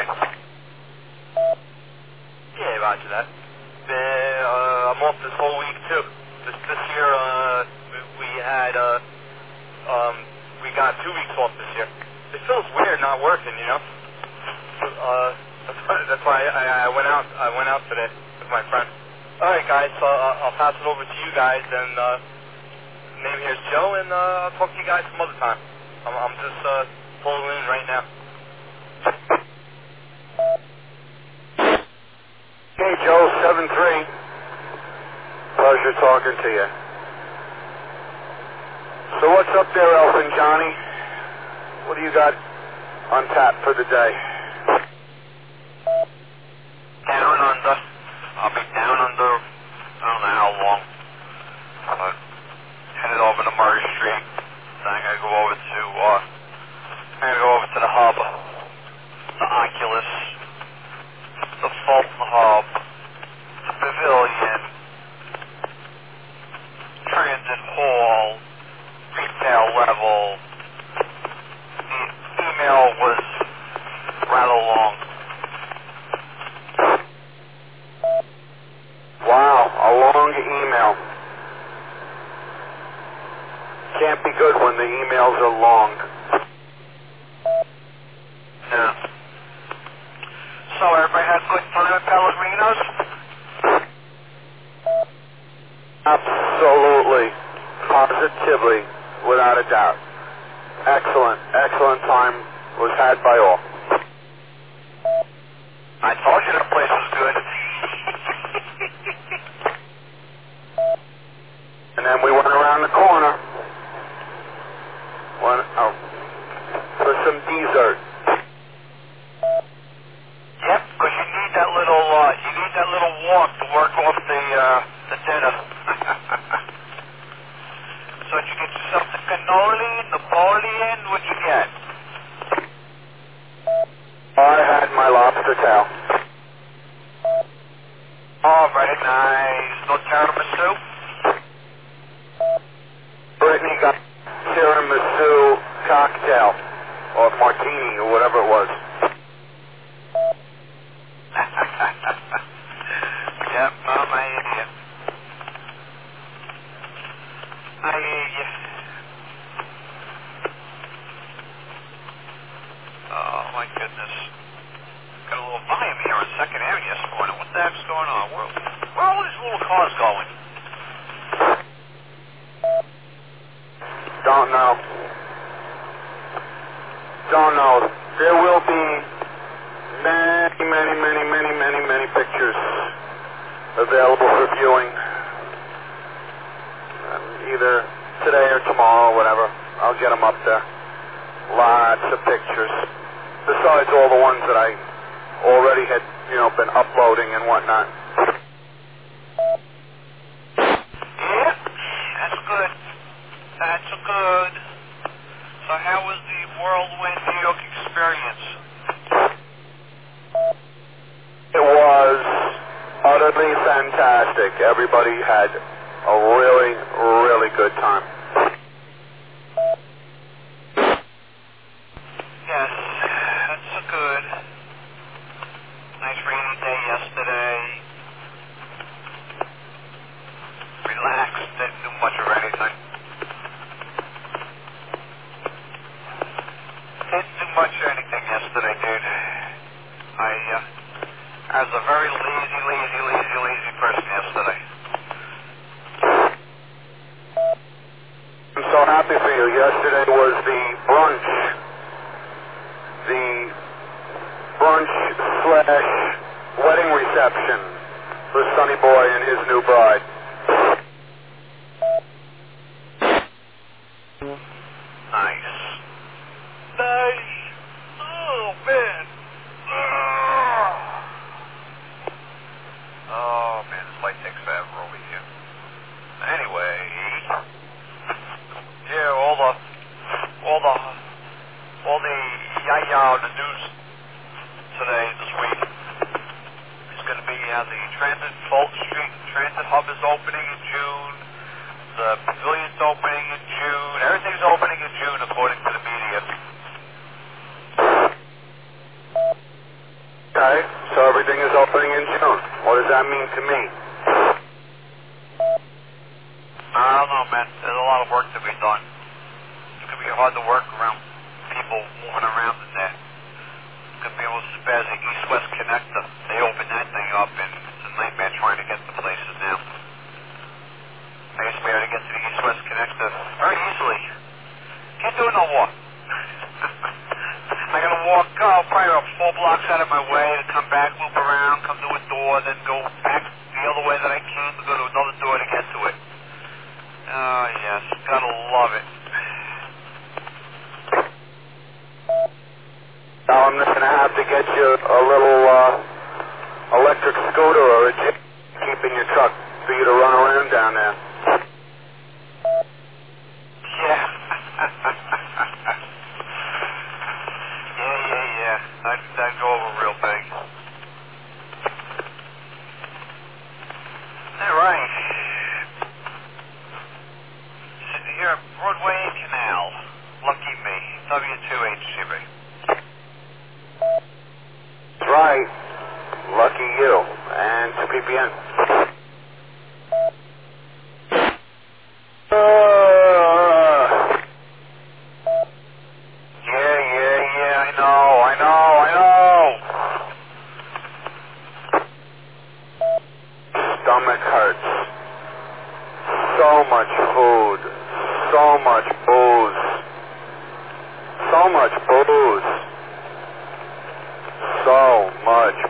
Yeah, roger that. Uh, uh, I'm off this whole week too. This this year, uh, we, we had, uh, um, we got two weeks off this year. It feels weird not working, you know. Uh, that's why, that's why I, I went out. I went out today with my friend. All right, guys. So uh, I'll pass it over to you guys. And uh, name here's Joe, and uh, I'll talk to you guys some other time. I'm, I'm just uh, pulling in right now. Hey, Joe, seven three. Pleasure talking to you. So what's up there, Elfin Johnny? What do you got on tap for the day? Down under. I'll be down under, I don't know how long. I'm headed over to Murray Street. Then I'm going to go over to, uh, I'm going to go over to the hub. The Oculus. The Fulton Hub. The Pavilion. Transit Hall. Retail level. The email was rather long. Wow, a long email. Can't be good when the emails are long. Yeah. So everybody had a good time at Pellegrino's? Absolutely. Positively. Without a doubt. Excellent, excellent time was had by all. I told you the place was good. And then we went around the corner. Went, oh, for some dessert. Yep, because you need that little, uh, you need that little walk to work off the, uh, the dinner. So did you get yourself the cannoli, Napoleon, what'd you get? I had my lobster tail. Oh, very nice. No tiramisu? Brittany got tiramisu cocktail, or martini, or whatever it was. Yep, Mom, I hear you. I hear you. Oh, my goodness. Got a little volume here on second Avenue this morning. What the heck's going on? Where, where are all these little cars going? Don't know. Don't know. There will be many, many, many, many, many, many pictures available for viewing. Um, either today or tomorrow or whatever. I'll get them up there. Lots of pictures. Besides all the ones that I already had, you know, been uploading and whatnot. Yeah, that's good. That's good. So how was the Whirlwind New York experience? It was utterly fantastic. Everybody had a really, good time. Yes, that's a good. Nice rainy day yesterday. Relaxed, didn't do much of anything. Didn't do much of anything yesterday, dude. I, uh, I was a very lazy, lazy, lazy, lazy person yesterday. I'm so happy for you. Yesterday was the brunch. The brunch slash wedding reception for Sonny Boy and his new bride. Nice. Nice. Oh, man. Oh, man, this light takes forever over here. Anyway, yeah, all the, all the, all the yaya on the news today, this week, is going to be uh, the Transit Folk Street Transit Hub is opening in June. The pavilion's opening in June. Everything's opening in June, according to the media. Okay, so everything is opening in June. What does that mean to me? I don't know, man. There's a lot of work to be done. It's going to be hard to work around people moving around in there. It's going to be almost as bad as the East-West Connector. They opened that thing up, and it's a nightmare trying to get to places now. I used to be able to get to the East-West Connector very easily. Can't do it no more. I got to walk uh, probably about four blocks out of my way to come back, loop around, come to a door, then go back the other way that I came to go to another door to get to it. Oh, yes. Gotta love it. Now I'm just going to have to get you a little uh, electric scooter or a jeep, keeping your truck for you to run around down there. Yeah. yeah, yeah, yeah. That'd, that'd go over real big. All right. Sitting here at Broadway Canal. Lucky me. W two H C B. That's right. Lucky you. And two P P N. Uh, Yeah, yeah, yeah. I know, I know, I know. stomach hurts. So much food. So much booze. So much booze. So much